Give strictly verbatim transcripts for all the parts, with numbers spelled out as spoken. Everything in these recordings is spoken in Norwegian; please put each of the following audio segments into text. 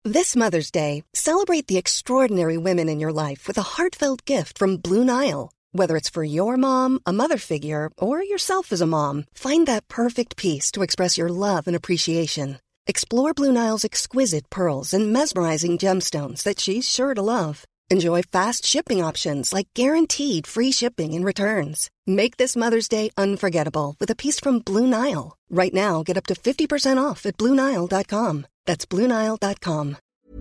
This Mother's Day, celebrate the extraordinary women in your life with a heartfelt gift from Blue Nile. Whether it's for your mom, a mother figure, or yourself as a mom, find that perfect piece to express your love and appreciation. Explore Blue Nile's exquisite pearls and mesmerizing gemstones that she's sure to love. Enjoy fast shipping options like guaranteed free shipping and returns. Make this Mother's Day unforgettable with a piece from Blue Nile. Right now, get up to fifty percent off at blue nile dot com. That's blue nile dot com.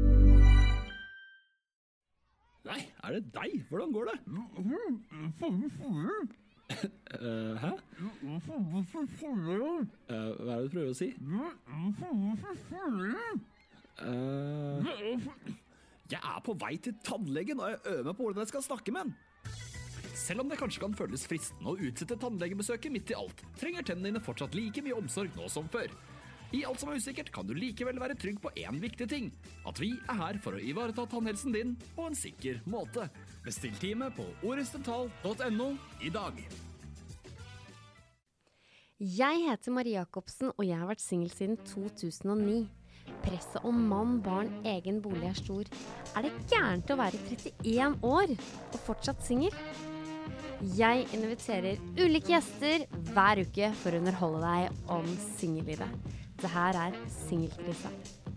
Nei, er det deg? Hvordan går det? uh, hæ? Uh, hva er det du prøver å si? Uh, jeg er på vei til tannlegen, og jeg øver meg på hvordan jeg skal snakke med den. Selv om det kanskje kan føles fristende å utsette tannlegebesøket midt i alt, trenger tennene dine fortsatt like mye omsorg nå som før. I alt som er usikkert kan du likevel være trygg på en viktig ting. At vi er her for å ivareta tannhelsen din på en sikker måte. Bestill time på oresdental punktum no i dag. Jeg heter Marie Jacobsen, og jeg har vært single siden to tusen og ni. Presset om mann, barn, egen bolig er stor. Er det gærent å være trettien år og fortsatt single? Jeg inviterer ulike gjester hver uke for å underholde deg om singellivet. Det her er Singelkrisa.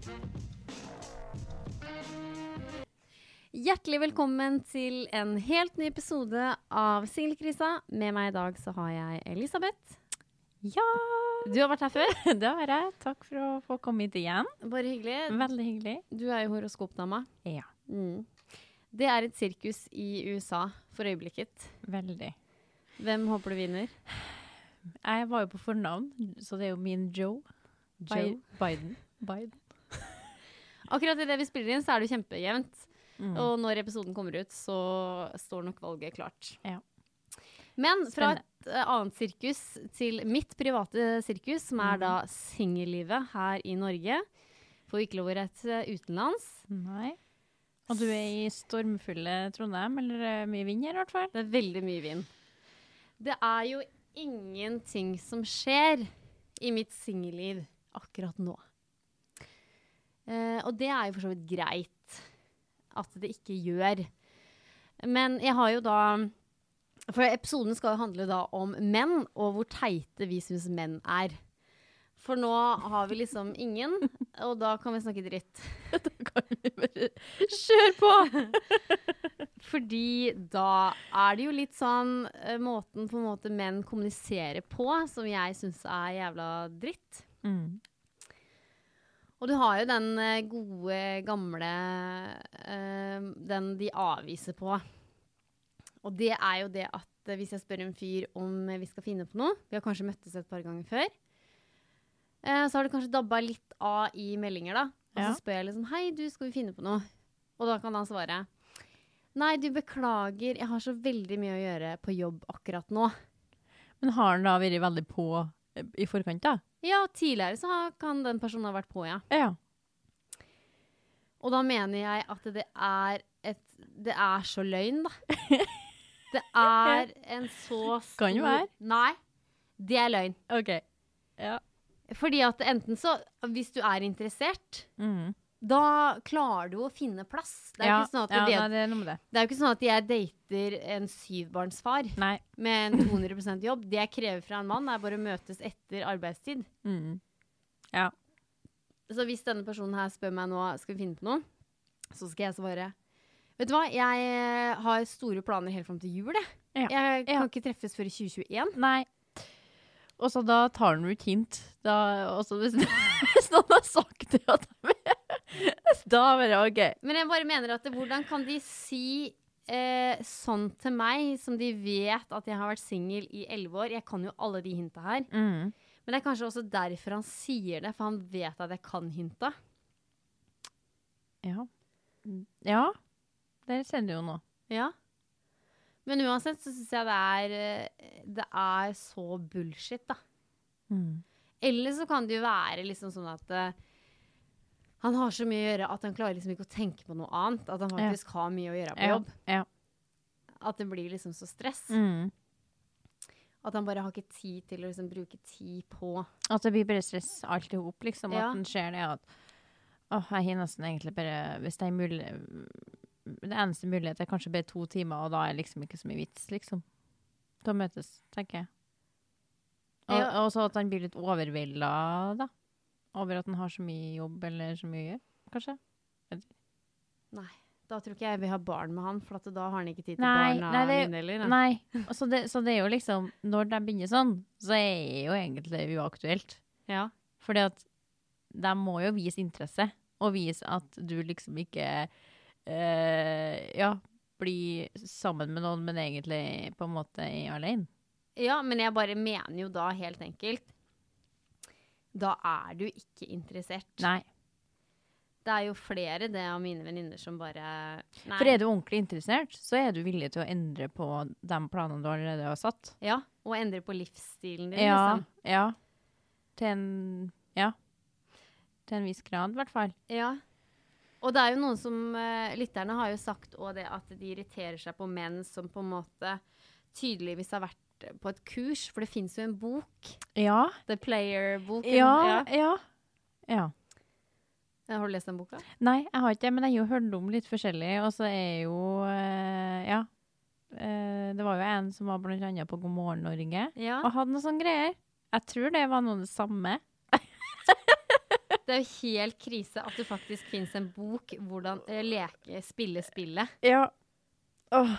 Hjertelig velkommen til en helt ny episode av Singelkrisa. Med meg i dag så har jeg Elisabeth. Ja! Du har vært her før? Det har jeg. Takk for å få komme hit igjen. Bare hyggelig. Veldig hyggelig. Du er jo horoskopdama. Ja. Mm. Det er et sirkus i U S A for øyeblikket. Veldig. Hvem håper du vinner? Jeg var jo på fornavn, så det er jo min Joe. Joe? Biden. Biden. Akkurat i det vi spiller inn, så er det jempejevnt. Mm. Og når episoden kommer ut, så står nok valget klart. Ja. Men fra Spennende. et uh, annet sirkus til mitt private sirkus, som er Mm. da singellivet her i Norge. Får ikke lov å reise utenlands. Nei. Og du er i stormfulle Trondheim, eller er det mye vind her i hvert fall? Det er veldig mye vind. Det er jo ingenting som skjer i mitt singelliv akkurat nå. Uh, og det er jo for så vidt greit at det ikke gjør. Men jeg har jo da... For episoden skal jo handle da om menn, og hvor teite vi synes menn er. For nå har vi liksom ingen, og da kan vi snakke dritt. Da kan vi bare kjøre på! Fordi da er det jo litt sånn uh, måten på en måte menn kommuniserer på, som jeg synes er jævla dritt. Mm. Og du har jo den uh, gode, gamle, uh, den de avviser på. Og det er jo det at uh, hvis jeg spør en fyr om uh, vi skal finne på noe, vi har kanskje møttes et par ganger før, uh, så har det kanskje dabbet litt av i meldinger da. Og Ja. så spør jeg liksom, hei du, skal vi finne på noe? Og da kan han svare, nei du beklager, jeg har så veldig mye å gjøre på jobb akkurat nå. Men har han da vært veldig på eh, i forkant da? Ja, tidligere så har- kan den personen ha vært på, ja. Ja. Og da mener jeg at det er et, det er så løgn da. Det er en så stor... Kan jo være. Nei, det er løgn. Ok. Ja. Fordi at enten så, hvis du er interessert, Mm. da klarer du å finne plass. Det er, Ja, ikke sånn at ja, det, nei, det er noe med det. det er jo ikke sånn at jeg dater en syvbarnsfar Nei. med en to hundre prosent jobb. Det jeg krever fra en mann er bare å møtes etter arbeidstid. Mm. Ja. Så hvis denne personen her spør meg nå, skal vi finne på noe? Så skal jeg svare, vet du hva, jeg eh, har store planer helt frem til jul, jeg. Ja. Jeg kan Ja. ikke treffes før i tjue tjueen. Nei. Og så da tar han jo ikke hint. Da, også hvis, hvis noen har sagt det at da var det ok. Men jeg bare mener at det, hvordan kan de si eh, sånn til meg, som de vet at jeg har vært single i elleve år? Jeg kan jo alle de hinta her. Mm. Men det er kanskje også derfor han sier det, for han vet at jeg kan hinta. Ja. Ja. Det ser du jo nå. Ja. Men uansett så synes jeg det er, eh, det er så bullshit da. Mm. Eller så kan det jo være liksom sånn at eh, han har så mye å gjøre at han klarer liksom ikke å tenke på noe annet. At han faktisk har mye å gjøre på Ja. jobb. Ja. At det blir liksom så stress. Mm. At han bare har ikke tid til å liksom bruke tid på... At det blir bare stress alt i hop, liksom. Ja. At den ser det at Åh, jeg har nesten egentlig bare, hvis det er mulig, det eneste mulighet er kanskje bare to timer, og da er liksom ikke så mye vits, liksom. Da møtes, tenker jeg. Og, Ja. og så at han blir litt overveldet, da. Over at han har så mye jobb, eller så mye å gjøre, kanskje. Nei, da tror ikke jeg vil ha barn med han, for at da har han ikke tid til Nei, barna nei, det- mine heller. Nei, og så det, så det er jo liksom, når de begynner sånn, så er jo egentlig uaktuelt. Ja. Fordi at de må jo vise interesse, og vise at du liksom ikke, eh, ja, blir sammen med noen, men egentlig på en måte er alene. ja, men jeg bare mener jo da helt enkelt, da er du ikke interessert. Nei. Det er jo flere det av mine venninner som bare, nei. For er du ordentlig interessert, så er du villig til å endre på de planene du allerede har satt. Ja, og endre på livsstilen din, Ja, liksom. ja. Til en, ja. Til en viss grad, i hvert fall. Ja. Og det er jo noen som, uh, lytterne har jo sagt også det at de irriterer seg på menn som på en måte tydeligvis har vært på et kurs, for det finnes jo en bok, Ja. The Player-boken. Ja, ja. Ja. Ja. Har du lest den boka? Nei, jeg har ikke det, men jeg har jo hørt om litt forskjellig, og så er jo, eh, ja, eh, det var jo en som var blant annet på God Morgen Norge, Ja. og hadde noen sånne greier. Jeg tror det var noe det samme. Det er jo helt krise at det faktisk finnes en bok hvordan uh, leke, spille spillet. Ja. Åh.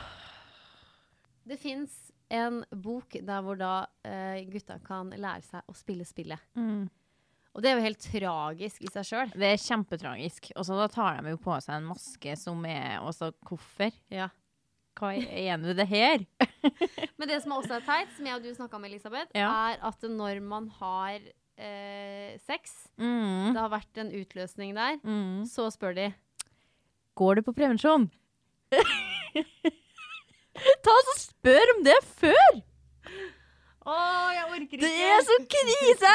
Det finnes en bok der hvor da uh, gutta kan lære seg å spille spillet. Mm. Og det er jo helt tragisk i seg selv. Det er kjempetragisk. Og så da tar de jo på seg en maske som er også koffer. Ja. Hva er nå det her? Men det som også er teit, som jeg og du snakket om, Elisabeth, Ja. er at når man har eh, sex, Mm. det har vært en utløsning der, Mm. så spør de, Går du på prevensjon? Ta oss og spør om det før! åh, jeg orker ikke. Det er så krise!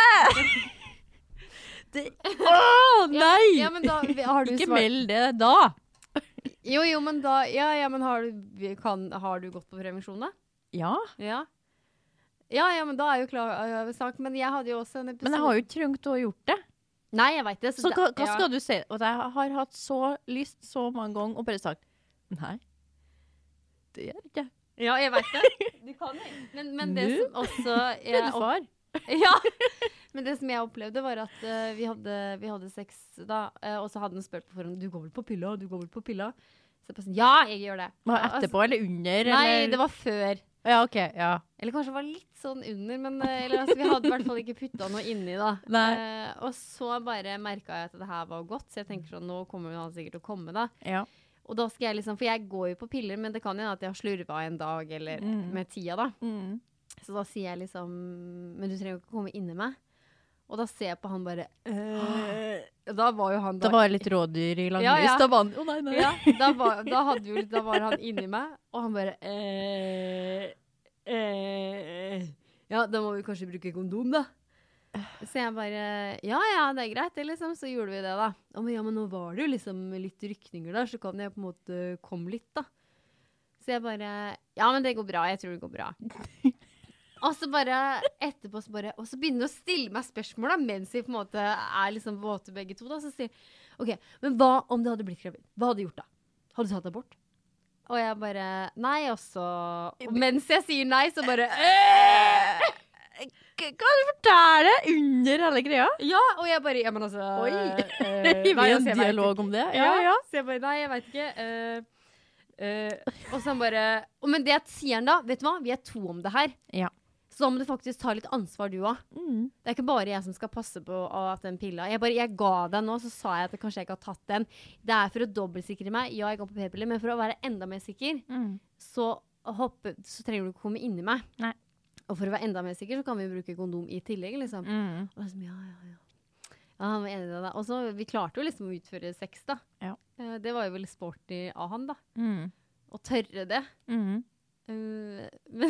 Det, åh, nei! Ja, men da har du Ikke svart. meld det da. Jo, jo, men da, ja, ja, men har du, kan, har du gått på prevensjon da? Ja, Ja. Ja, ja, men da er jo klar uh, sak, men jeg hadde jo også en episode. men jeg har jo ikke trengt å ha gjort det. Nei, jeg vet det. Så det- hva, hva ja. skal du si? Og jeg har hatt så lyst så mange ganger, og bare sagt, nei, det gjør ikke. Ja, jeg vet det. Du kan det. Men, men det Nå? som også... jeg Prøvde opp- far. Ja, men det som jeg opplevde var at eh, vi, hadde, vi hadde sex da, eh, og så hadde han spurt på forhånd, du går vel på pilla, du går vel på pilla? Så jeg bare sånn, ja, jeg gjør det. Var Ja, etterpå eller under? Nei, eller? det var før. Ja, ok, ja. Eller kanskje det var litt sånn under, men eh, eller, altså, vi hadde i hvert fall ikke puttet noe inni da. Nei. Eh, og så bare merket jeg at det her var godt, så jeg tenker sånn, nå kommer han sikkert til å komme da. Ja. Og da skal jeg liksom, for jeg går jo på piller, men det kan jo at jeg har slurvet en dag eller Mm. med tida da. Mm. Så da sier jeg liksom, men du trenger jo ikke komme inne med. Og da ser jeg på han bare, øh. Da var jo han da. Det var litt rådyr i langlys. Ja, ja. Da var han, å nei, nei. Ja, da var, da hadde vi jo litt, da var han inni meg, og han bare, øh, øh. Ja, da må vi kanskje bruke kondom da. Så jeg bare, ja, ja, det er greit, det liksom, så gjorde vi det da. Å, men ja, men nå var det jo liksom litt rykninger der, så kan jeg på en måte komme litt da. Så jeg bare, ja, men det går bra, jeg tror det går bra. Og så bare, etterpå så bare, og så begynner de å stille meg spørsmål da, mens vi på en måte er liksom våte begge to da, så sier, ok, men hva om det hadde blitt gravid? Hva hadde du gjort da? Hadde du tatt abort? Og jeg bare, nei, og så, og mens jeg sier nei, så bare, øh! Kan du fortelle under hele greia? Ja, og jeg bare, ja, men altså... Oi, øh, vi nei, har altså, en jeg vet dialog ikke. om det. Ja, Ja, ja. Så jeg bare, nei, jeg vet ikke. øh, øh, og så han bare, «Å, men det sier han da, vet du hva? Vi er to om det her. Ja. Så da må du faktisk ta litt ansvar du også. Mm. Det er ikke bare jeg som skal passe på at den pilla. Jeg, bare, jeg ga deg nå, så sa jeg at kanskje jeg ikke har tatt den. Det er for å dobbeltsikre meg. Ja, jeg går på p-piller, men for å være enda mer sikker, Mm. så, hoppe, så trenger du ikke komme inni meg. Nei. Og for å være enda mer sikker, så kan vi bruke kondom i tillegg, liksom. Mm. Og jeg sånn, ja, ja, ja. Ja, han var enig i det da. Og så, vi klarte jo liksom å utføre sex da. Ja. Eh, det var jo veldig sporty av han da. Mm. Å tørre det. Mm. Uh, men...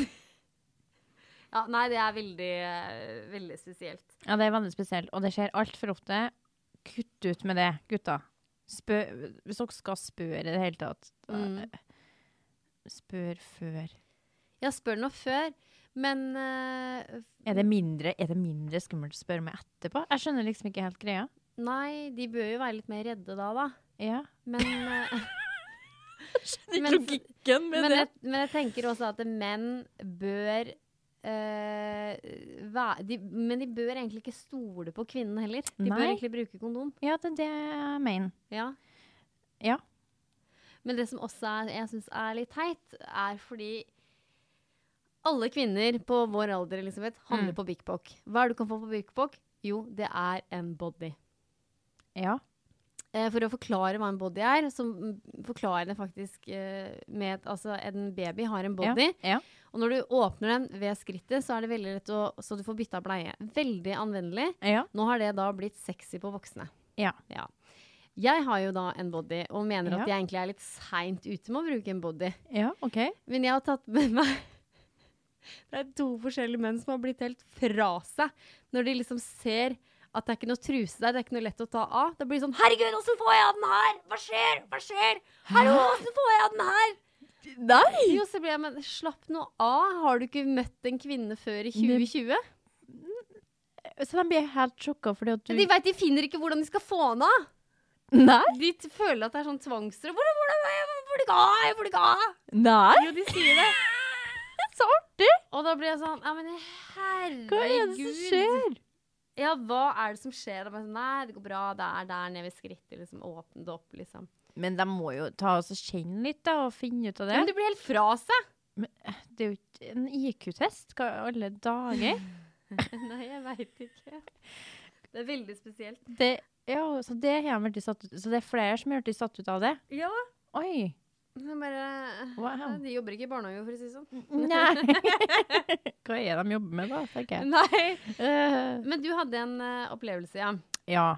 ja, nei, det er veldig, uh, veldig spesielt. Ja, det er veldig spesielt, og det skjer alt for ofte. Kutt ut med det, gutta. Spør, hvis dere skal spørre i det hele tatt, da, Mm. spør før. Jeg spør nå før, men... Uh, Er det mindre, er det mindre skummelt å spørre meg etterpå? Jeg skjønner liksom ikke helt greia. Nei, de bør jo være litt mer redde da, da. Ja. Men, eh, Skjønner Men- ikke logikken med men, det. jeg, men jeg tenker også at menn bør eh, væ- de, Men de bør egentlig ikke stole på kvinnen heller. De bør Nei. egentlig bruke kondom. Ja, det er det jeg mener. Ja. Ja. Men det som også er, jeg synes er litt teit, er fordi alle kvinner på vår alder, Elisabeth, handler Mm. på Big Bock. Hva er det du kan få på Big Bock? Jo, det er en body. Ja. Eh, for å forklare hva en body er, så mm, forklarer det faktisk eh, med at altså, en baby har en body. Ja. Og når du åpner den ved skrittet, så er det veldig lett å, så du får bytta bleie. Veldig anvendelig. Ja. Nå har det da blitt sexy på voksne. Ja. Ja. Jeg har jo da en body, og mener Ja. at jeg egentlig er litt sent ute med å bruke en body. Ja, ok. Men jeg har tatt med meg det er to forskjellige menn som har blitt helt fra seg når de liksom ser at det er ikke noe truse der, det er ikke noe lett å ta av. Det blir sånn, herregud, hvordan får jeg av den her? Hva skjer? Hva skjer? Hallo, hvordan får jeg av den her? Nei! Jo, så blir jeg, men slapp noe av. Har du ikke møtt en kvinne før i tjue tjue? Så de blir helt sjokket fordi at du... De vet, de finner ikke hvordan de skal få den av. Nei! De t- føler at det er sånn tvangstre. Hvor, hvor, hvor, hvor det ga? Hvor det ga? Nei! Jo, de sier det. Så artig! Og da blir jeg sånn, ja, men herregud. Hva er det som skjer? Ja, hva er det som skjer? Da blir jeg sånn, nei, det går bra, det er der nede ved skrittet, liksom, åpne det opp, liksom. Men de må jo ta oss og kjenne litt da, og finne ut av det. Men det blir helt fra seg. Det er jo ikke en I Q-test, hva alle dager. Nei, jeg vet ikke. Det er veldig spesielt. Det, ja, så det har jeg vært satt ut. Så det er flere som har vært satt ut av det. Ja. Oi. Det er bare, Wow. de jobber ikke i barnehage, for å si det sånn. Nei. Hva er det de jobber med da, tenker jeg. Nei. Uh, Men du hadde en uh, opplevelse, ja. ja.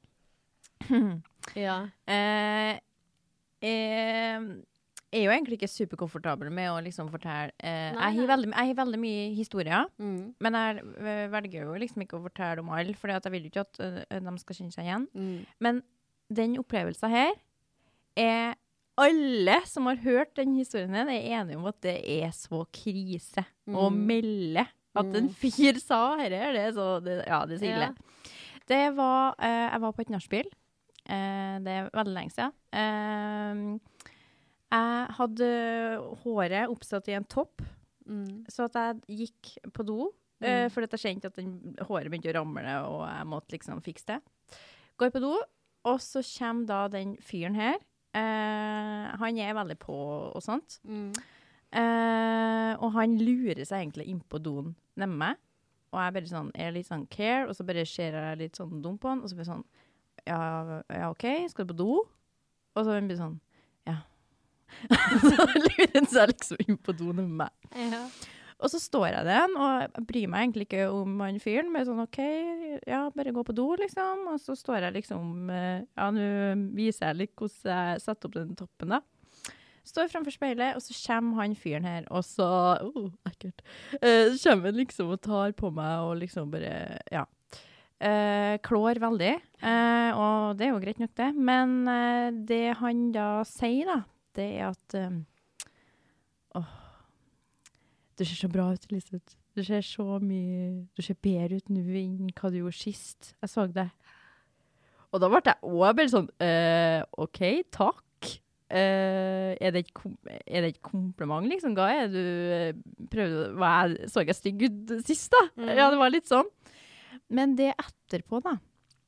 Ja. Eh, eh, jeg er jo egentlig ikke superkomfortabel med å liksom fortelle. Eh, Nei, jeg har nei. veldig, jeg har veldig mye historier, Mm. men jeg eh, velger jo liksom ikke å fortelle om alle, for jeg vil jo ikke at eh, de skal kjenne seg igjen. Mm. Men den opplevelsen her er alle som har hørt den historien her, er enige om at det er så krise å Mm. melde at en Mm. fyr sa her, det er så, det, ja, det er så ille. Ja. Det var, eh, jeg var på et nachspiel. Eh, det er veldig lenge siden. Eh, jeg hadde håret oppsatt i en topp, Mm. så at jeg gikk på do, eh, fordi at jeg kjente at den, håret begynte å ramle, og jeg måtte liksom fikse det. Går på do, og så kommer da den fyren her. Eh, han er veldig på og sånt. Mm. Eh, og han lurer seg egentlig inn på doen nemme meg. Og jeg bare sånn, er litt sånn care, og så bare ser jeg litt sånn dum på han, og så blir jeg sånn, ja, ja, ok, skal du på do? Og så blir jeg sånn, ja. Så lurer han seg liksom inn på do nemme meg. Ja. Og så står jeg den, og jeg bryr meg egentlig ikke om han fyren, men sånn, ok, ja, bare gå på do, liksom. Og så står jeg liksom, eh, ja, nå viser jeg litt hvordan jeg setter opp den toppen da. Står fremfor speilet, og så kommer han fyren her, og så, oh, ekkelt, eh, så kommer han liksom og tar på meg, og liksom bare, ja, eh, klår veldig, eh, og det er jo greit nok det, men eh, det han da sier da, det er at, eh, åh, du ser så bra ut, Elisabeth. Du ser så mye, du ser bedre ut nå enn hva du gjorde sist. Jeg så det. Og da ble jeg også bare sånn, eh, ok, takk. Eh, er, det et kom- er det et kompliment, liksom? Hva er det du eh, prøvde, hva er, så jeg stygg ut sist da? Mm. Ja, det var litt sånn. Men det etterpå da,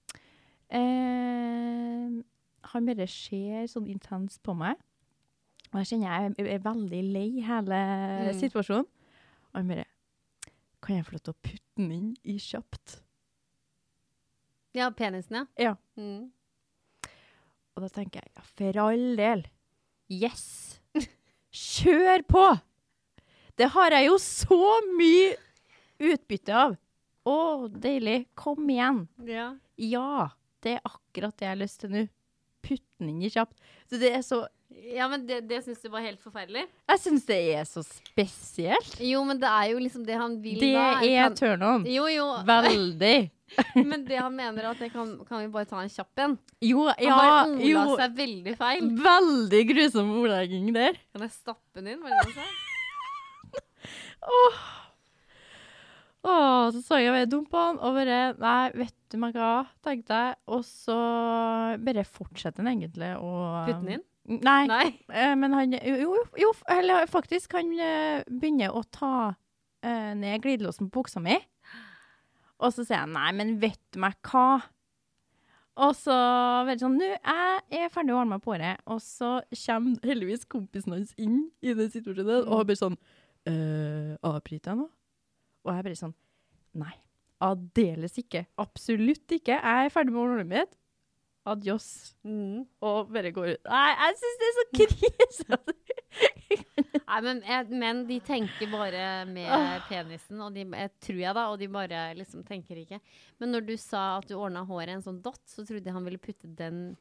eh, han bare ser sånn intens på meg, og jeg kjenner jeg er, er veldig lei hele Mm. situasjonen. Og han bare, kan jeg få lov til å putte den inn i kjapt? Ja, penisen, ja. Ja. Mm. Og da tenker jeg, ja, for all del. Yes! Kjør på! Det har jeg jo så mye utbytte av. Å, deilig. Kom igjen. Ja. Ja, det er akkurat det jeg har lyst til nå. Putt den inn i kjapt. Så det er så, Ja, men det, det synes du var helt forferdelig? jeg synes det er så spesielt. Jo, men det er jo liksom det han vil Det da. er Kan- turn on. Jo, jo. Veldig. Men det han mener er at det kan, kan vi bare ta en kjapp en. Jo, Han ja, bare ola jo. seg veldig feil. Veldig grusom ordlegging der. Kan jeg stappe den inn? Var det det han sa? Åh. Åh, så så jeg ved dumpen, og bare, nei, vet du meg hva, tenkte jeg. Og så bare fortsetter han egentlig å... Putte den inn? Nei, Nei. eh, men han, jo, jo, jo, eller faktisk, han eh, begynner å ta eh, ned glidelåsen på buksa mi. Og så sier jeg, nei, men vet du meg hva? Og så veldig sånn, nå jeg er ferdig å ordne meg på det. Og så kommer heldigvis kompisen hans inn i den situasjonen, og han bare sånn, øh, avbryter jeg nå? Og jeg bare sånn, nei, aldeles ikke, absolutt ikke. Jeg er ferdig med ordnet mitt. Adios. Mm. Og bare går ut. Nei, jeg synes det er så krise. Nei, men, jeg, men de tenker bare med penisen, og de, jeg tror jeg da, og de bare liksom tenker ikke. Men når du sa at du ordnet håret i en sånn dott, så trodde jeg han ville putte den...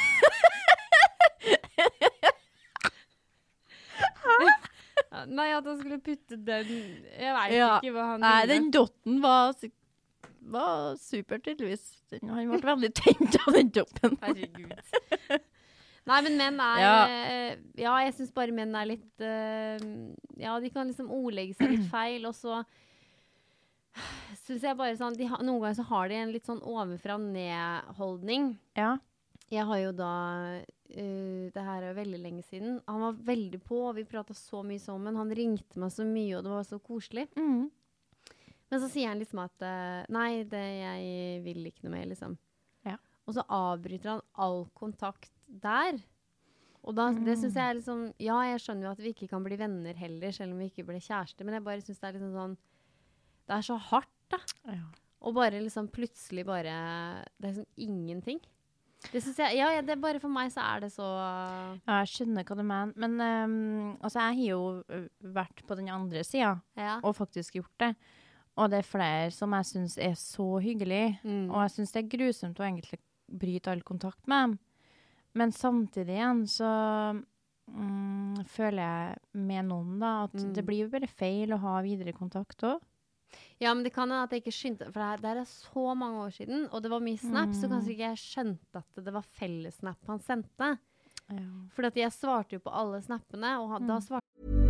Nei, at han skulle putte den... Jeg vet ja. ikke hva han Nei, ville. den dotten var, var super tydeligvis. Den, han ble veldig tent av den doppen. Herregud. Nei, men menn er... Ja, uh, ja jeg synes bare menn er litt... Uh, ja, de kan liksom ordlegge seg litt feil, og så... Synes jeg bare sånn... De ha, noen ganger så har de en litt sånn overfra-ned-holdning. Ja. Jeg har jo da... Uh, det her er veldig lenge siden. Han var veldig på, og vi pratet så mye sammen. Han ringte meg så mye, og det var så koselig. Mm. Men så sier han liksom at uh, nei, det, jeg vil ikke noe mer, liksom. Ja. Og så avbryter han all kontakt der. Og da, mm. det synes jeg er liksom, ja, jeg skjønner jo at vi ikke kan bli venner heller, selv om vi ikke ble kjærester, men jeg bare synes det er liksom sånn, det er så hardt da. Ja. Og bare liksom plutselig bare, det er liksom ingenting. Det synes jeg, ja, ja, det er bare for meg så er det så... Ja, jeg skjønner hva du mener. Men um, altså, jeg har jo vært på den andre siden, ja. og faktisk gjort det. Og det er flere som jeg synes er så hyggelig. Mm. Og jeg synes det er grusomt å egentlig bryte all kontakt med dem. Men samtidig igjen så um, føler jeg med noen da, at mm. det blir jo bare feil å ha videre kontakt også. Ja, men det kan hende at jeg ikke skjønte, for det, her, det er så mange år siden, og det var mye snap, mm. så kanskje ikke jeg skjønte at det var felles snap han sendte. Ja. For at jeg svarte jo på alle snappene, og mm. da svarte...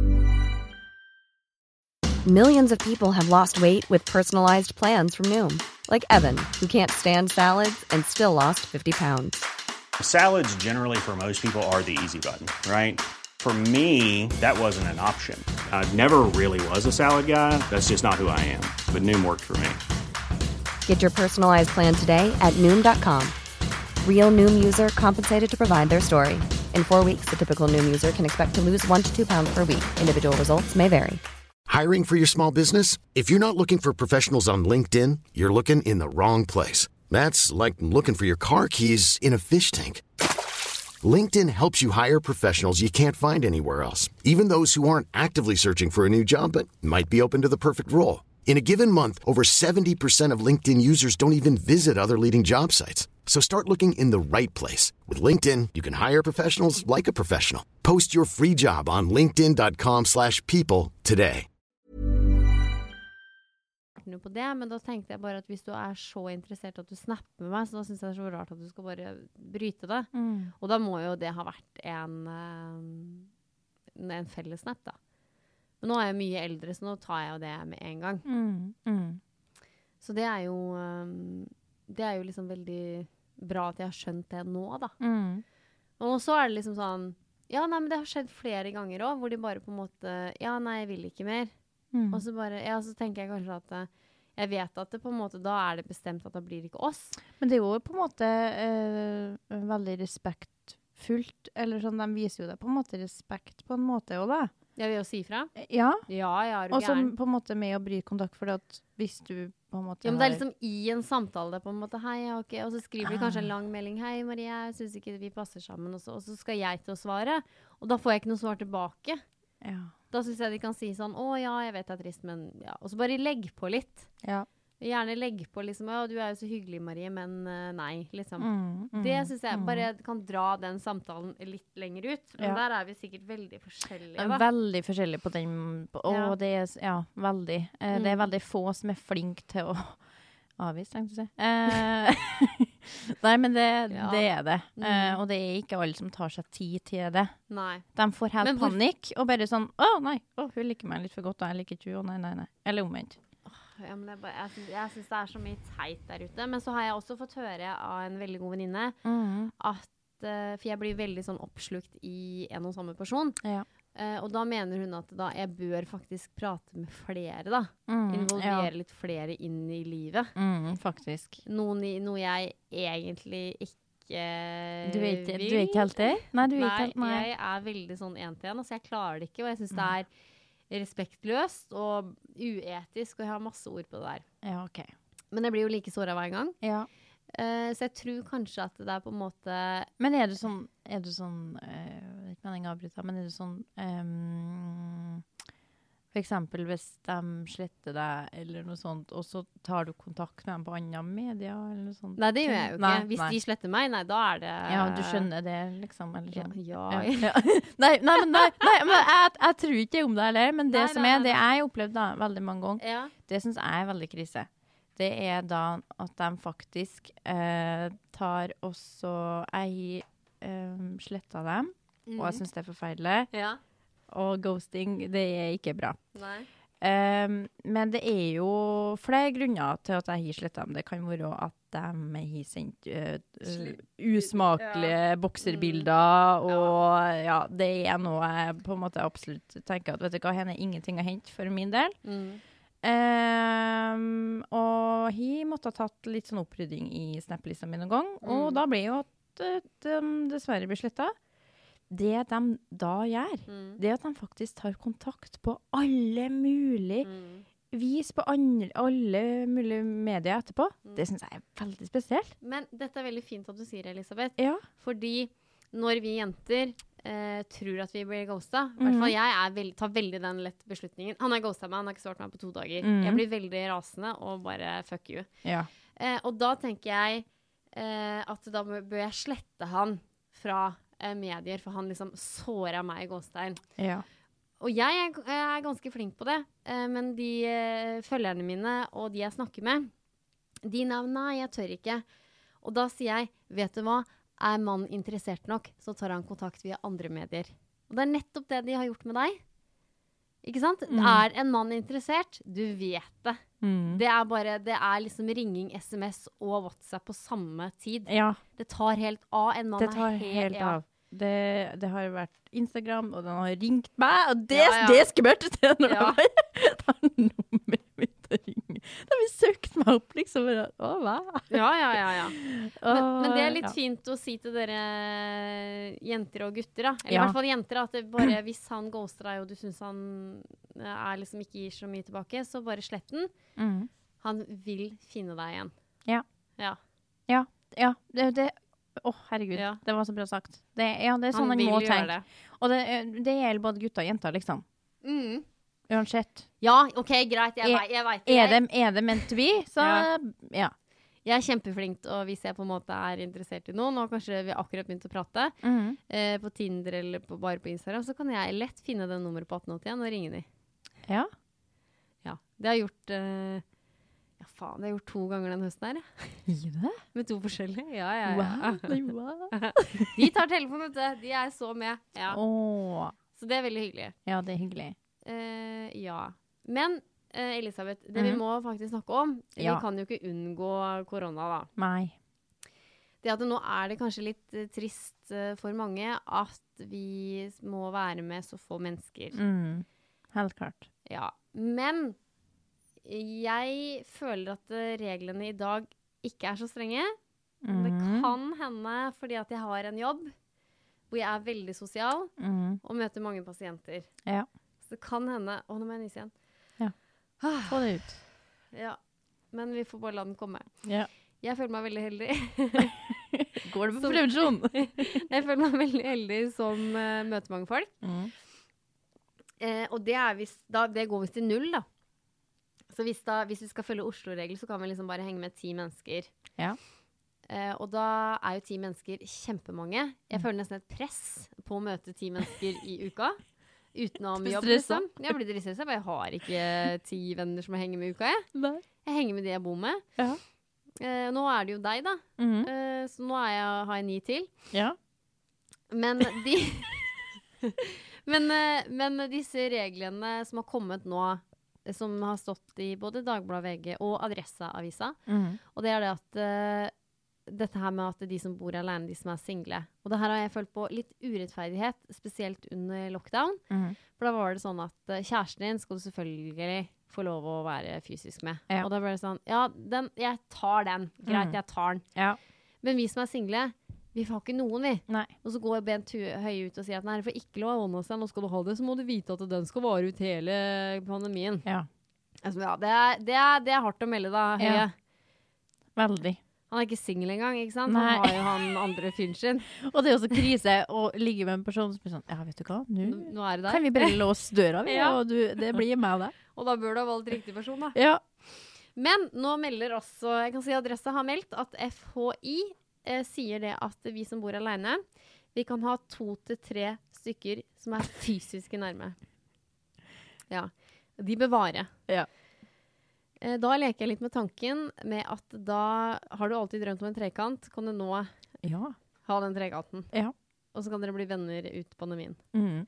Millions of people have lost weight with personalized plans from Noom. Like Evan, who can't stand salads and still lost fifty pounds. Salads generally for most people are the easy button, right? For me, that wasn't an option. I never really was a salad guy. That's just not who I am. But Noom worked for me. Get your personalized plan today at Noom dot com. Real Noom user compensated to provide their story. In four weeks, the typical Noom user can expect to lose one to two pounds per week. Individual results may vary. Hiring for your small business? If you're not looking for professionals on LinkedIn, you're looking in the wrong place. That's like looking for your car keys in a fish tank. LinkedIn helps you hire professionals you can't find anywhere else, even those who aren't actively searching for a new job but might be open to the perfect role. In a given month, over seventy percent of LinkedIn users don't even visit other leading job sites. So start looking in the right place. With LinkedIn, you can hire professionals like a professional. Post your free job on linkedin dot com slash people today. På det, men da tenkte jeg bare at hvis du er så interessert at du snapper med meg, så da synes jeg det er så rart at du skal bare bryte det. Mm. Og da må jo det ha vært en, en felles snap da. Men nå er jeg mye eldre, så nå tar jeg jo det med en gang. Mm. Mm. Så det er jo det er jo liksom veldig bra at jeg har skjønt det nå da. Mm. Og så er det liksom sånn, ja nei, men det har skjedd flere ganger også, hvor de bare på en måte, ja nei, jeg vil ikke mer. Mm. Og så bare, ja, så tenker jeg kanskje at uh, jeg vet at det på en måte, da er det bestemt at det blir ikke oss. Men det er jo på en måte uh, veldig respektfullt, eller sånn, de viser jo det på en måte respekt på en måte også da. Jeg vil jo si fra. Ja. Ja, ja, er du og så gæren? På en måte med å bryte kontakt, for at hvis du på en måte... Ja, men det er liksom i en samtale på en måte, hei, ja, ok, og så skriver ah. du kanskje en lang melding, hei Marie, jeg synes ikke vi passer sammen, og så, og så skal jeg til å svare, og da får jeg ikke noe svar tilbake. Ja. Da synes jeg de kan si sånn, å ja, jeg vet det er trist, men ja. Og så bare legg på litt. Ja. Gjerne legg på liksom, ja, du er jo så hyggelig, Marie, men uh, nei, liksom. Mm, mm, det synes jeg mm. bare kan dra den samtalen litt lenger ut. Men ja. Der er vi sikkert veldig forskjellige, da. Veldig forskjellige på den, og ja. Det er, ja, veldig. Eh, mm. Det er veldig få som er flink til å avvise, tenkte jeg å si. Eh, nei, men det, ja. Det er det. Mm. Uh, og det er ikke alle som tar seg tid til det. Nei. De får helt hvor... panikk, og bare sånn, å nei, å, hun liker meg litt for godt, og jeg liker ikke hun, å nei, nei, nei. Eller omvendt. ja, men det er bare, jeg, synes, jeg synes det er så mye teit der ute. Men så har jeg også fått høre av en veldig god venninne Mm. at, uh, for jeg blir veldig sånn oppslukt i en og samme person. Ja. Uh, og da mener hun at da jeg bør faktisk prate med flere da. Mm, Involvere ja. litt flere inn i livet. Mm, faktisk. Noen i, noe jeg egentlig ikke Du er ikke, vil. du er ikke helt det? Nei, du er Nei, ikke helt, nei. jeg er veldig sånn en til en. Altså jeg klarer det ikke, og jeg synes det er respektløst og uetisk, og jeg har masse ord på det der. Ja, ok. Men jeg blir jo like såret hver gang. Ja. Uh, så jeg tror kanskje at det er på en måte... Men er du sånn, er du sånn, uh, ikke meningen å avbryte, men er du sånn, um, for eksempel hvis de sletter deg eller noe sånt, og så tar du kontakt med dem på andre medier eller noe sånt? Nei, det gjør jeg jo ikke. Nei, Hvis nei. de sletter meg, nei, da er det... Ja, du skjønner det, liksom, eller Ja, sånn. ja. Ja, ja. Nei, nei, men, nei, nei, men jeg, jeg tror ikke om det heller, men det Nei, som nei, er, det nei. jeg har opplevd da, veldig mange ganger, Ja. det synes jeg er veldig krise. Det er da at de faktisk eh, tar også, jeg um, sletter dem, og jeg synes det er forferdelig, Ja. og ghosting, det er ikke bra. Nei. Um, men det er jo flere grunner til at jeg har slettet dem. Det kan være at de har sendt uh, uh, usmakelige bokserbilder, og ja, det er noe jeg på en måte absolutt tenker at, vet du hva, henne er ingenting å hente for min del. Mm. Um, og jeg måtte ha tatt litt sånn opprydding i Snap-lista mi noen gang, og Mm. da ble jo at uh, de dessverre blir slettet. Det de da gjør, Mm. det er at de faktisk tar kontakt på alle mulige Mm. vis på andre, alle mulige medier etterpå. Mm. Det synes jeg er veldig spesielt. Men dette er veldig fint at du sier, Elisabeth, Ja. fordi når vi jenter eh, tror at vi blir ghostet, i Mhm. hvert fall jeg er veld, tar veldig den lett beslutningen. Han har ghostet meg, han har ikke svart meg på to dager. Mhm. Jeg blir veldig rasende og bare fuck you. Ja. Eh, og da tenker jeg eh, at da bør bør jeg slette han fra eh, medier, for han liksom såret meg i gåstein. Ja. Og jeg er, jeg er ganske flink på det, eh, men de eh, følgerne mine og de jeg snakker med, de navn, nei, jeg tør ikke. Og da sier jeg, vet du hva, er mannen interessert nok, så tar han kontakt via andre medier. Og det er nettopp det de har gjort med deg. Ikke sant? Mm. Er en mann interessert? Du vet det. Mm. Det er bare, det er liksom ringing, S M S og WhatsApp på samme tid. Ja, Det tar helt av. En mann det tar er helt ja. av. Det, det har vært Instagram, og den har ringt meg, og det, Ja, ja. det er skummelt til når Ja. det tar nummeret mitt å ringe. Da har vi søkt meg opp, liksom. bare, Å, hva? Ja, ja, ja, ja. Men, Åh, men det er litt ja. fint å si til dere jenter og gutter, da. Eller i Ja. hvert fall jenter, da, at det bare, hvis han ghoster deg, og du synes han er liksom ikke gir så mye tilbake, så bare slett den. Mm. Han vil finne deg igjen. Ja. Ja. Ja, ja, det, det Å, herregud, Ja. det var så bra sagt. Det, ja, det er sånn Han han vil må gjøre tenke. det. Og det, det gjelder både gutter og jenter, liksom. Mm. Uansett. Ja, ok, greit, jeg, Er- vei- jeg vet Er det, er det meant to be, så Ja. ja. Jeg er kjempeflink, og hvis jeg på en måte er interessert i noen, og kanskje vi akkurat begynt å prate, Mhm. eh, på Tinder eller på, bare på Instagram, så kan jeg lett finne det nummeret på atten åttién og ringe de. Ja. Ja, det har jeg gjort, eh, ja faen, det har jeg gjort to ganger den høsten her, jeg. Gjør det? Med to forskjellige, ja, ja, ja. Wow. wow. De tar telefonen, vet du. De er så med. Ja. Åh. Så det er veldig hyggelig. Ja, det er hyggelig. Eh, ja. Men, eh, Elisabeth, det vi Mhm. må faktisk snakke om, Ja. vi kan jo ikke unngå korona da. Nei. Det at nå er det kanskje litt eh, trist eh, for mange at vi må være med så få mennesker. Mm. Helt klart. Ja. Men jeg føler at eh, reglene i dag ikke er så strenge. Det Mhm. kan hende fordi at jeg har en jobb hvor jeg er veldig sosial Mhm. og møter mange pasienter. Ja. Så det kan hende... Å, nå må jeg nyse igjen. Ja. Ah, Få det ut. ja. Men vi får bare la den komme. Ja. Jeg føler meg veldig heldig. Går det på Så- prevensjon? jeg føler meg veldig heldig som uh, møter mange folk. Mm. Eh, og det, er hvis, da, det går visst til null, da. Så hvis, da, hvis vi skal følge Oslo-regler, så kan vi liksom bare henge med ti mennesker. Ja. Eh, og da er jo ti mennesker kjempemange. Jeg føler nesten et press på å møte ti mennesker i uka. Utenom Du jobb, stresser? liksom. Jeg blir stresset, for jeg har ikke ti venner som jeg henger med i uka, jeg. Nei. Jeg henger med de jeg bor med. Ja. Eh, nå er det jo deg, da. Mhm. Eh, så nå er jeg, har jeg ni til. Ja. Men de men, eh, men disse reglene som har kommet nå som har stått i både Dagbladet V G og Adressa-avisa. Mm. Og det er det at uh, dette her med at de som bor alene, de som er single. Og det her har jeg følt på litt urettferdighet, spesielt under lockdown. Mm. For da var det sånn at uh, kjæresten din skal du selvfølgelig få lov å være fysisk med. Ja. Og da ble det sånn, ja, den, jeg tar den. Greit, Mm. jeg tar den. Ja. Men vi som er single, vi får ikke noen, vi. Nei. Og så går Bent Høie ut og sier at nei, for ikke lov å ordne seg, nå skal du ha det, så må du vite at den skal vare ut hele pandemien. Ja. Altså, ja, det er, det, er, det er hardt å melde da, Høie. Ja. Veldig. Han er ikke single engang, ikke sant? Nei. Han har jo han andre fyren sin. Og det er også krise å ligge med en person som er sånn, ja, vet du hva, nå Nå, nå er det der. kan vi bare låse døra, vi, Ja. og du, det blir meg og deg. Og da bør du ha valgt riktig person, da. Ja. Men nå melder også, jeg kan si Adressa har meldt at F H I eh, sier det at vi som bor alene, vi kan ha to til tre stykker som er fysiske nærme. Ja, de bevarer. Ja. Eh, da leker jeg litt med tanken med at da har du alltid drømt om en trekant, kan du nå Ja. ha den trekanten. Ja. Og så kan dere bli venner ut pandemien. Mm.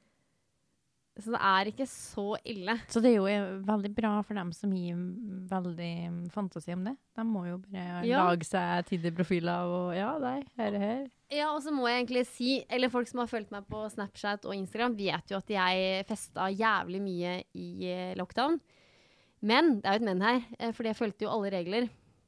Så det er ikke så ille. Så det er jo eh, veldig bra for dem som gir veldig fantasi om det. De må jo bare Ja. lage seg Tinder-profiler og ja, nei, her er her. Ja, og så må jeg egentlig si, eller folk som har fulgt meg på Snapchat og Instagram, vet jo at jeg festa jævlig mye i eh, lockdown. Men, det er jo et men her, eh, fordi jeg fulgte jo alle regler.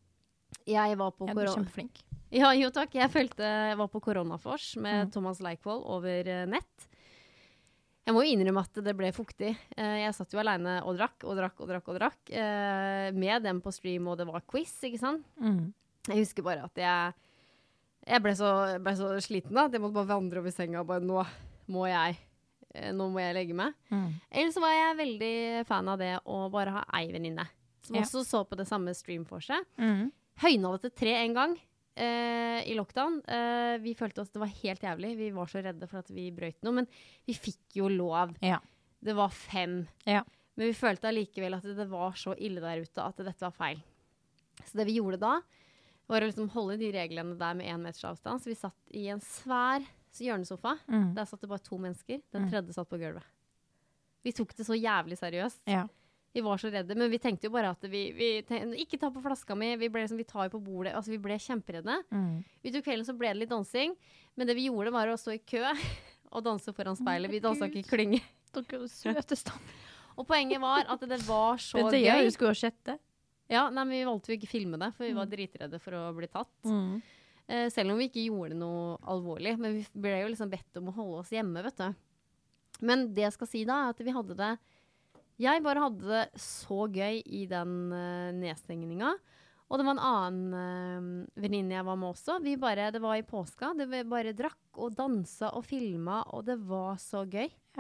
Jeg var på Ja, du er korona... kjempeflink. Ja, jo takk. Jeg fulgte, jeg var på koronafors med Mm. Thomas Leikvoll over eh, nett. Jeg må jo innrømme at det ble fuktig. Eh, jeg satt jo alene og drakk og drakk og drakk og drakk. Eh, med dem på stream, og det var quiz, ikke sant? Mm. Jeg husker bare at jeg, jeg ble, så, ble så sliten da, at jeg måtte bare vandre over senga og bare, nå må jeg, eh, nå må jeg legge meg. Mm. Ellers så var jeg veldig fan av det å bare ha ei venninne, som Ja. også så på det samme streamforset. Mm. Høyna det til tre en gang eh, i lockdown. Eh, vi følte oss, det var helt jævlig. Vi var så redde for at vi brøt noe, men vi fikk jo lov. Ja. Det var fem. Ja. Men vi følte allikevel at det var så ille der ute at dette var feil. Så det vi gjorde da, var å liksom holde de reglene der med en meters avstand. Så vi satt i en svær hjørnesofa. Mm. Der satt det bare to mennesker. Den Mm. tredje satt på gulvet. Vi tok det så jævlig seriøst. Ja. Vi var så redde, men vi tenkte jo bare at vi, vi tenkte, ikke ta på flaska mi, vi ble liksom, vi tar jo på bordet, altså vi ble kjemperedde. Mm. Utover kvelden så ble det litt dansing, men det vi gjorde var å stå i kø og danse foran speilet. Vi danset ikke klynge. Dere er jo søteste. Og poenget var at det var så Men det gøy. er jo skulle ha sett det. Ja, nei, men vi valgte jo ikke filme det, for vi var dritredde for å bli tatt. Mm. Eh, selv om vi ikke gjorde noe alvorlig, men vi ble jo liksom bedt om å holde oss hjemme, vet du. Men det jeg skal si da, er at vi hadde det, jeg bare hadde det så gøy i den uh, nedstengninga. Og det var en annen uh, venninne jeg var med også. Vi bare, det var i påska, det vi bare drakk og dansa og filma, og det var så gøy. Ja.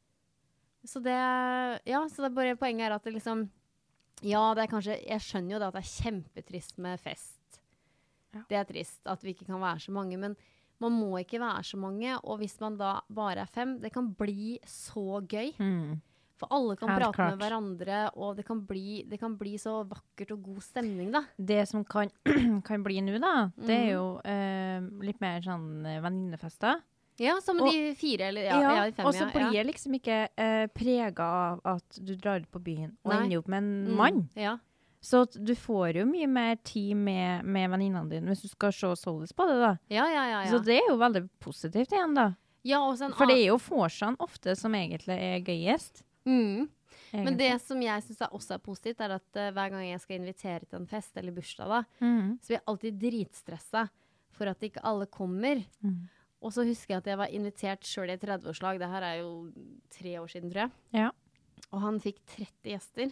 Så det, ja, så det er bare poenget er at det liksom, ja, det er kanskje, jeg skjønner jo det at det er kjempetrist med fest. Ja. Det er trist at vi ikke kan være så mange, men man må ikke være så mange, og hvis man da bare er fem, det kan bli så gøy. Mm. For alle kan Helt prate klart. med hverandre, og det kan, bli, det kan bli så vakkert og god stemning da. Det som kan, kan bli nå, da, det er Mhm. jo eh, litt mer sånn eh, venninnefester. Ja, som Og- de fire, eller ja, ja, de fem, og så ja. blir ja. jeg liksom ikke eh, prega av at du drar ut på byen og Nei. ender opp med en Mm, mann. Ja. Så at du får jo mye mer tid med, med venninnene dine hvis du skal se således på det, da. Ja, ja, ja, ja. Så det er jo veldig positivt igjen, da. ja og så en For det annen- er jo vorsan ofte som egentlig er gøyest. Mm. Men egentlig. det som jeg synes er også er positivt, er at uh, hver gang jeg skal invitere til en fest eller bursdag, da, Mhm. så blir jeg alltid dritstressa for at ikke alle kommer. Mm. Og så husker jeg at jeg var invitert selv i et tredve-årslag. Det her er jo tre år siden, tror jeg. Ja. Og han fikk tretti gjester.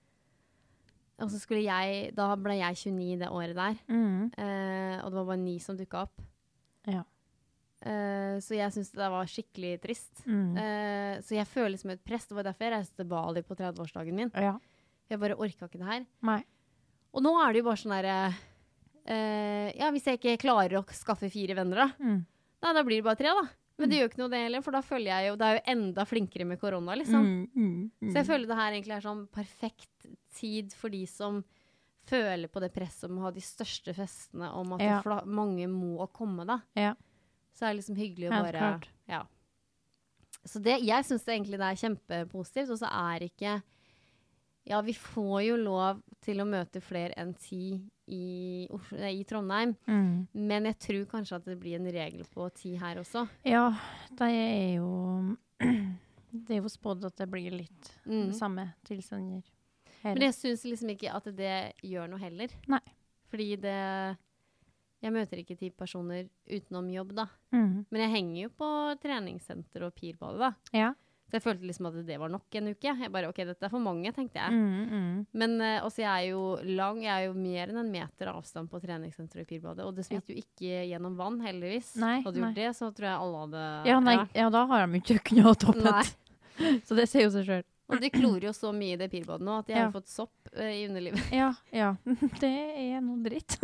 Og så skulle jeg, da ble jeg tjueni det året der. Mhm. Eh, og det var bare ni som dukket opp. Ja. Eh, så jeg synes det var skikkelig trist. Mhm. Eh, så jeg føler som et press. Det var derfor jeg reiste til Bali på tredve-årsdagen min. Ja. Jeg bare orket ikke det her. Nei. Og nå er det jo bare sånn der, eh, ja, hvis jeg ikke klarer å skaffe fire venner da, Mm. da, da blir det bare tre da. Men det gjør ikke noe det heller, for da føler jeg jo, det er jo enda flinkere med korona, liksom. Mm, mm, mm. Så jeg føler det her egentlig er sånn perfekt tid for de som føler på det presset om å ha de største festene, om at Ja. det fla- mange må komme da. Ja. Så er det liksom hyggelig å Helt bare, klart. ja. Så det, jeg synes det egentlig det er kjempepositivt, og så er ikke, Ja, vi får jo lov til å møte flere enn ti i, Oslo, i Trondheim. Mm. Men jeg tror kanskje at det blir en regel på ti her også. Ja, det er jo det er jo spådd at det blir litt Mm. det samme tilstander her. Men jeg synes liksom ikke at det gjør noe heller. Nei. Fordi det... Jeg møter ikke ti personer utenom jobb, da. Mm. Men jeg henger jo på treningssenter og pirbade, da. Ja. Så jeg følte liksom at det var nok en uke. Jeg bare, ok, dette er for mange, tenkte jeg. Mm, mm. Men uh, også jeg er jo lang, jeg er jo mer enn en meter avstand på treningssenter og pirbade, og det smitter jo ikke gjennom vann, heldigvis. Nei, hadde nei. gjort det, så tror jeg alle hadde... Ja, nei, ja, da har de jo ikke kunnet ha toppet. Nei. Så det ser jo seg selv. Og de klorer jo så mye i det pirbadet nå, at jeg Ja. har fått sopp uh, i underlivet. Ja, ja. Det er noe dritt.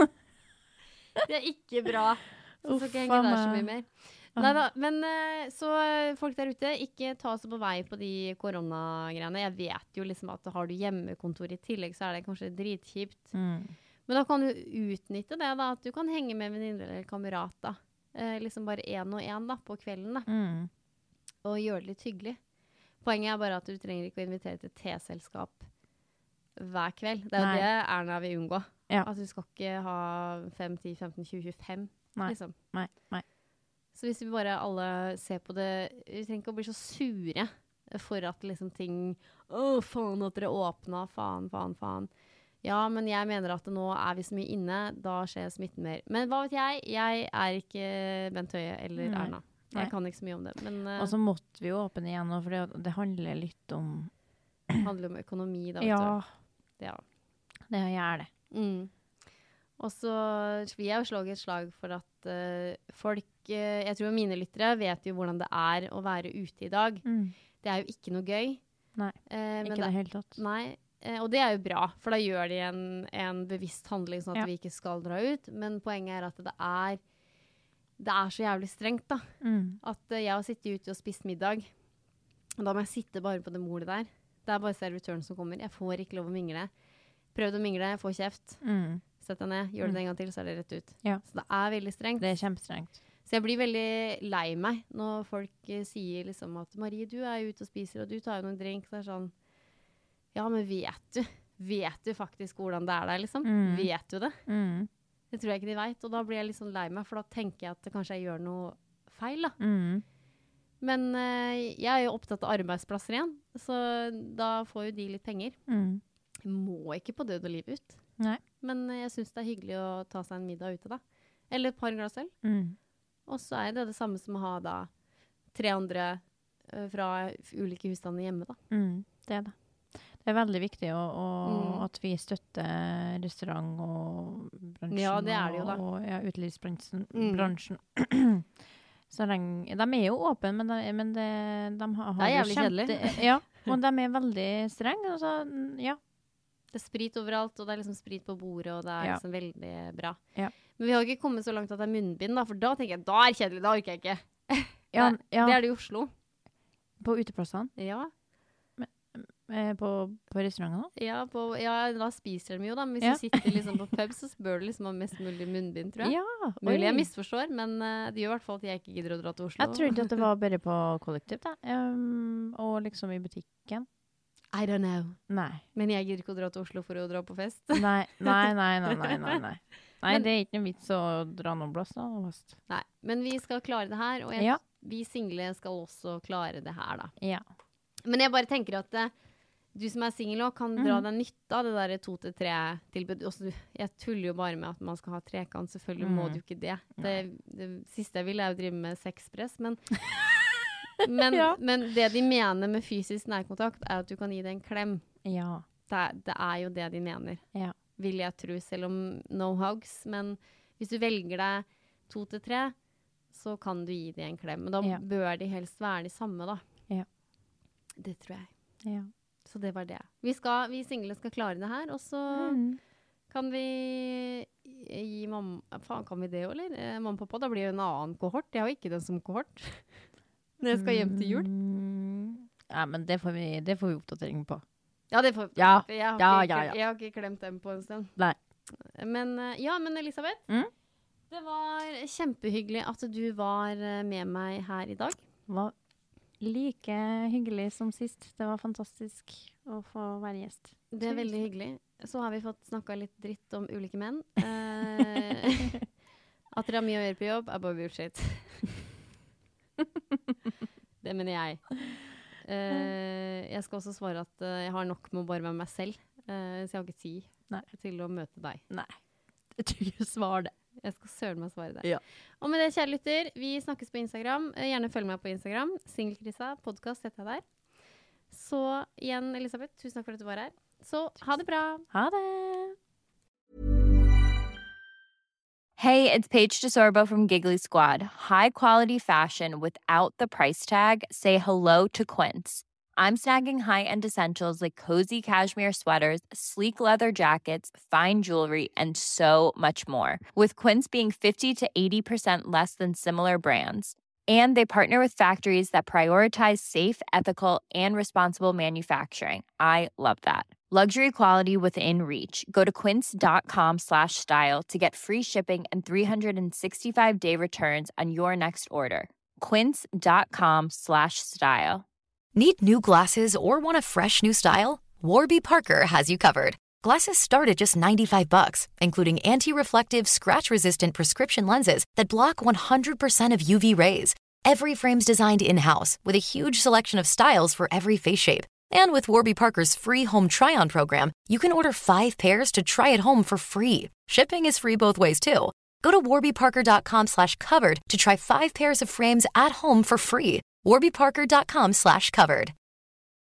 Det er ikke bra. Så skal ikke Uff, henge der så Anne. mye mer. Neida, men uh, så uh, folk der ute, ikke ta så på vei på de koronagreiene. Jeg vet jo liksom at har du hjemmekontor i tillegg, så er det kanskje dritkjipt. Mm. Men da kan du utnytte det da, at du kan henge med venninner eller kamerat da. Eh, liksom bare en og en da, på kvelden da. Mm. Og gjøre det litt hyggelig. Poenget er bare at du trenger ikke å invitere til te-selskap hver kveld. Det er jo Nei. det Erna vil unngå. Ja. At du skal ikke ha fem, ti, femten, tjue, tjuefem, Nei. liksom. Nei, nei. Så hvis vi bare alle ser på det, vi trenger ikke å bli så sure for at liksom ting, åh, faen at dere åpna, faen, faen, faen. Ja, men jeg mener at nå er vi så mye inne, da skjer smitten mer. Men hva vet jeg? Jeg er ikke Bent Høie eller Nei. Erna. Jeg Nei. kan ikke så mye om det, men uh, Og så måtte vi jo åpne igjen nå, for det, det handler litt om... det handler om økonomi da, vet Ja, du. Ja. det gjør det. Mm. Og så vil jeg jo slå et slag for at uh, folk, uh, jeg tror mine lyttere vet jo hvordan det er å være ute i dag. Mm. Det er jo ikke noe gøy. Nei, Eh, men ikke det helt tatt. Nei, eh, og det er jo bra, for da gjør de en, en bevisst handling sånn at Ja. vi ikke skal dra ut. Men poenget er at det er, det er så jævlig strengt da. Mm. At eh, jeg har sittet ute og spist middag, og da må jeg sitte bare på det målet der. Det er bare servitøren som kommer. Jeg får ikke lov å mingle. Prøvd å mingle, får kjeft. Mm. Sett deg ned, gjør det en gang til, så er det rett ut. Ja. Så det er veldig strengt. Det er kjempestrengt. Så jeg blir veldig lei meg når folk eh, sier liksom at Marie, du er jo ute og spiser, og du tar jo noen drink. Så er det sånn, ja, men vet du? Vet du faktisk hvordan det er der, liksom? Mm. Vet du det? Mm. Det tror jeg ikke de vet, og da blir jeg litt sånn lei meg, for da tenker jeg at det kanskje jeg gjør noe feil, da. Mm. Men eh, jeg er jo opptatt av arbeidsplasser igjen, så da får jo de litt penger. Mm. Jeg må ikke på død og liv ut. Nei. Men eh, jeg synes det er hyggelig å ta seg en middag ute, da. Eller et par glass øl. Mm. Og så er det det samme som å ha da tre andre uh, fra ulike husstander hjemme da. Mm. Det er det. Det er veldig viktig å, å, Mm. at vi støtter restaurant og bransjen. Ja, det er det jo da. Og, og ja, utelivsbransjen. Mm. bransjen. Så lenge, de er jo åpne, men, de, men det, de har, Det er har jo jævlig kjedelig. det- Ja, og de er veldig strenge. Altså, ja. Det er sprit overalt, og det er liksom sprit på bordet, og det er Ja. liksom veldig bra. Ja. Men vi har ikke kommet så langt at det er munnbind da, for da tenker jeg, da er det kjedelig, da orker jeg ikke. Ja, det, ja. det er det i Oslo. På uteplassene, Ja, eh, på, på restaurantene. ja, på, ja, da spiser de jo da, men hvis Ja. du sitter liksom på pub, så bør du liksom ha mest mulig munnbind, tror jeg. Ja, Mulig jeg oi. misforstår, men uh, det gjør i hvert fall at jeg ikke gidder å dra til Oslo. Jeg trodde at det var bare på kollektivt, da. Um, og liksom i butikken. I don't know. Nei. Men jeg gidder ikke å dra til Oslo for å dra på fest. Nei, nei, nei, nei, nei, nei, nei. Nei, Men- det er ikke noe vits å dra noen plass da. Fast. Nei, men vi skal klare det her, og jeg, Ja. vi single skal også klare det her da. Ja. Men jeg bare tenker at eh, du som er single også kan dra Mhm. deg nytte av det der to til tre tilbud. Også, jeg tuller jo bare med at man skal ha trekant. Selvfølgelig må Mhm. du ikke det. det. Det siste jeg vil er å drive med sexpress, men, men, Ja. men det de mener med fysisk nærkontakt er at du kan gi det en klem. Ja. Det er, det er jo det de mener, Ja. vil jeg tro, selv om no hugs. Men hvis du velger deg to til tre, så kan du gi dem en klem. Men da Ja. bør de helst være de samme da. Ja. Det tror jeg. Ja. Så det var det. Vi, skal, vi single skal klare det her, og så Mm. kan vi gi mamma... Faen, kan vi det jo, eller? Eh, mamma og pappa, da blir det en annen kohort. Jeg har jo ikke den som kohort. Når jeg skal hjem til jul. Mm. Ja, men det får vi, det får vi oppdatering på. Ja, det får vi. Ja. Jeg har, Ja, ikke, ja, ja. jeg har ikke klemt dem på en stund. Nei. Men, eh, ja, men Elisabeth, Mm? det var kjempehyggelig at du var eh, med meg her i dag. Var Like hyggelig som sist. Det var fantastisk å få være gjest. Det er veldig hyggelig. Så har vi fått snakket litt dritt om ulike menn. Eh, at dere har mye å gjøre på jobb, er bare bullshit. Det mener jeg. Eh, jeg skal også svare at uh, jeg har nok med å bare være meg selv. Eh, så jeg har ikke tid Nei. til å møte deg. Nei. Jeg tror ikke svar det. Jeg skal søren meg svare det. Ja. Og med det, kjære lytter, vi snakkes på Instagram. Eh, gjerne følg meg på Instagram. Singelkrisa podcast heter jeg der. Så igjen, Elisabeth, tusen takk for at du var her. Så ha det bra. Ha det. Hey, it's Paige DeSorbo from Giggly Squad. High quality fashion without the price tag. Say hello to Quince. I'm snagging high-end essentials like cozy cashmere sweaters, sleek leather jackets, fine jewelry, and so much more. With Quince being fifty to eighty percent less than similar brands. And they partner with factories that prioritize safe, ethical, and responsible manufacturing. I love that. Luxury quality within reach. Go to quince.com slash style to get free shipping and three sixty-five day returns on your next order. Quince.com slash style. Need new glasses or want a fresh new style? Warby Parker has you covered. Glasses start at just ninety-five bucks, including anti-reflective, scratch-resistant prescription lenses that block one hundred percent of U V rays. Every frame's designed in-house with a huge selection of styles for every face shape. And with Warby Parker's free home try-on program, you can order five pairs to try at home for free. Shipping is free both ways, too. Go to warbyparker.com slash covered to try five pairs of frames at home for free. warbyparker.com slash covered.